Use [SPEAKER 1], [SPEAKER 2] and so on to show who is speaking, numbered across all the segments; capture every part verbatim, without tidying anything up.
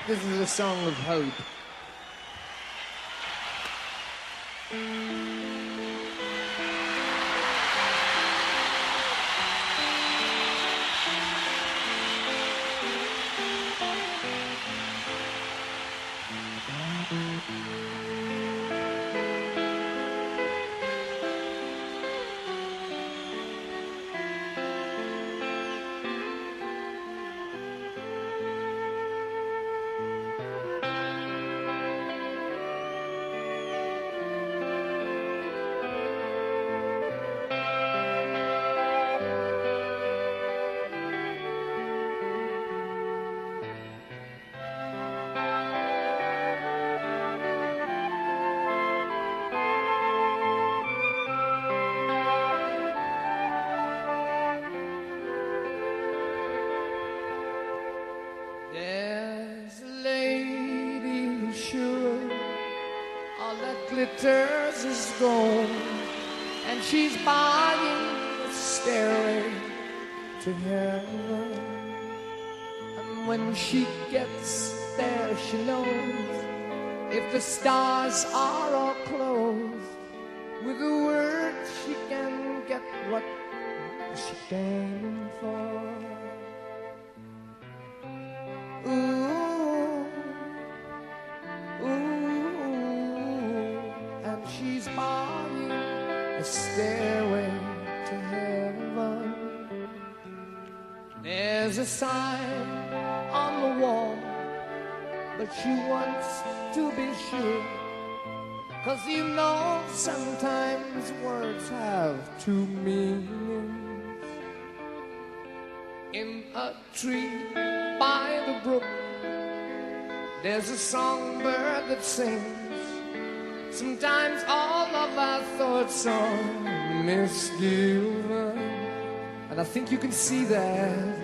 [SPEAKER 1] This is a song of hope. There's a lady who's sure all that glitters is gold, and she's buying a stairway to heaven. And when she gets there, she knows if the stars are all closed, with a word she can get what she came for. Ooh, ooh, and she's buying a stairway to heaven. There's a sign on the wall, but she wants to be sure, 'cause you know sometimes words have two meanings. In a tree by the brook, there's a songbird that sings. Sometimes all of our thoughts are misgiven, and I think you can see that.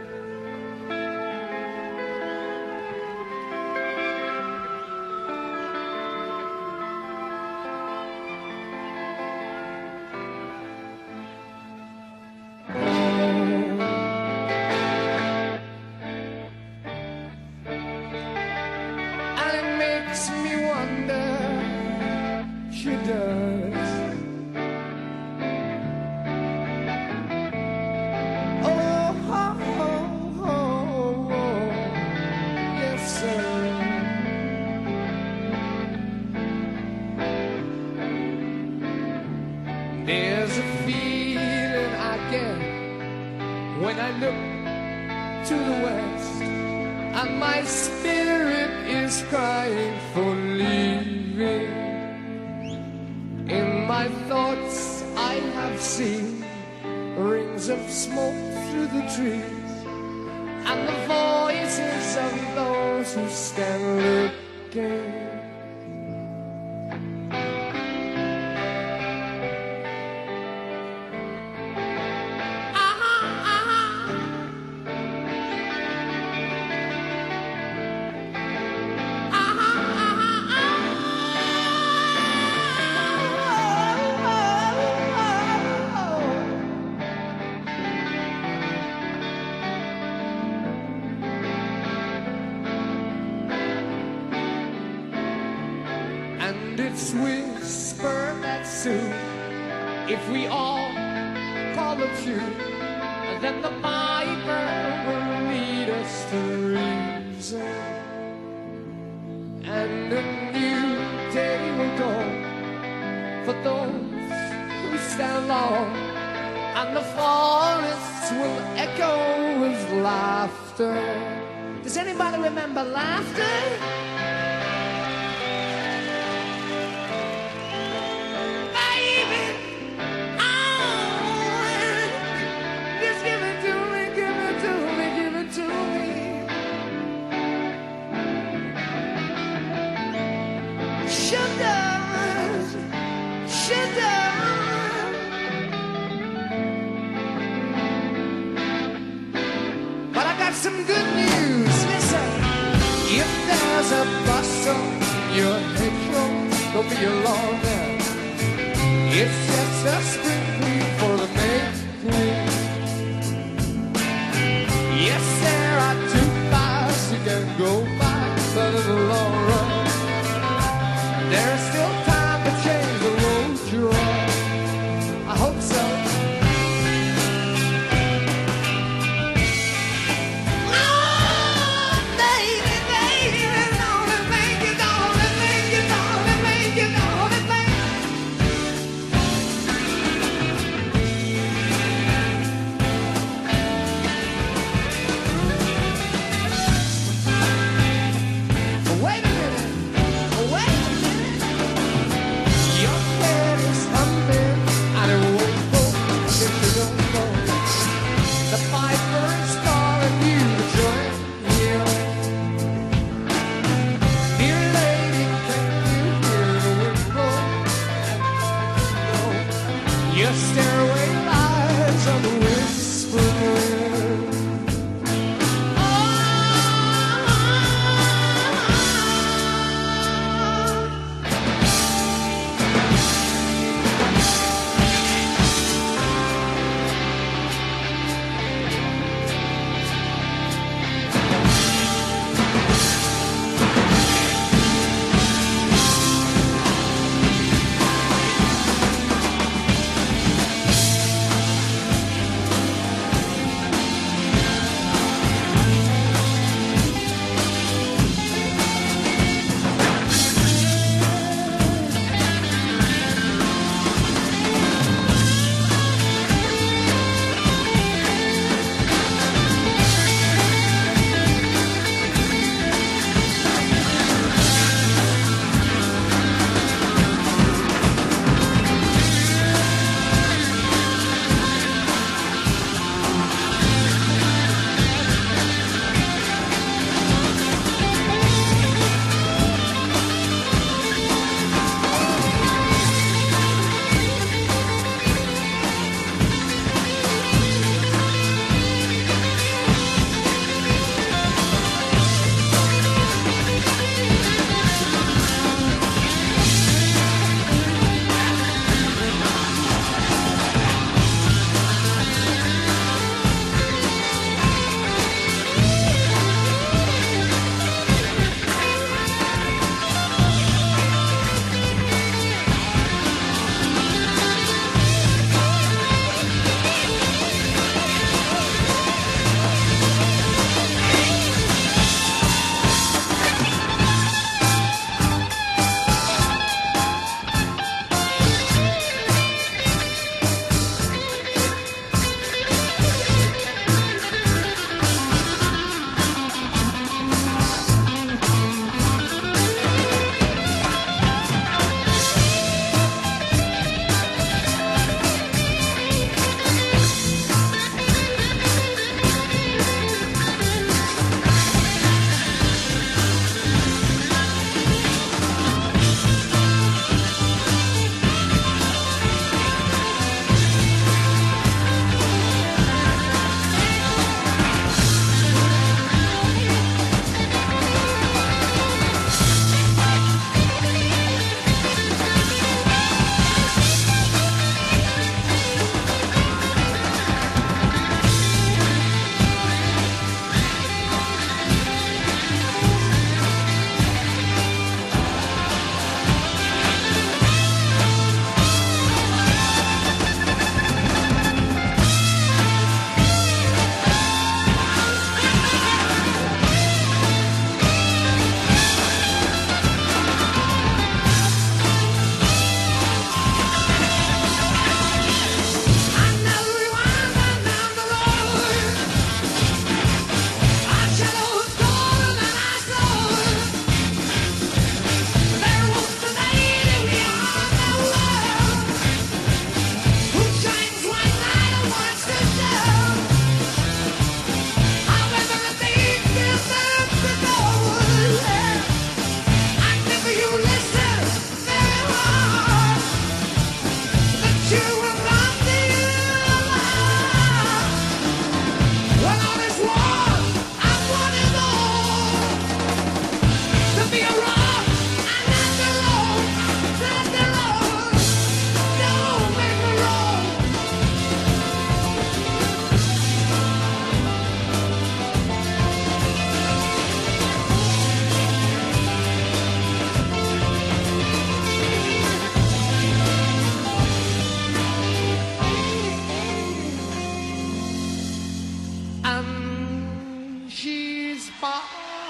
[SPEAKER 1] Makes me wonder, she does. Oh, oh, oh, oh, oh, yes, sir. There's a feeling I get when I look to the west, and my spirit is crying for leaving. In my thoughts I have seen rings of smoke through the trees, and the voices of those who stand looking. And it's whispered that soon, if we all call a tune, then the piper will lead us to reason, and a new day will dawn for those who stand long, and the forests will echo with laughter. Does anybody remember laughter? She does, she does. But I got some good news, listen. If there's a bustle in your hedgerow, don't be alarmed now. It's just a spring clean for the May Queen. Yes, there are two paths you can go by. but in the long run, there's still time to change the road you're on. I hope so. Wait a minute, wait a minute.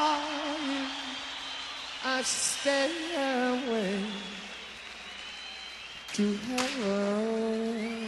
[SPEAKER 1] buying a stairway to heaven.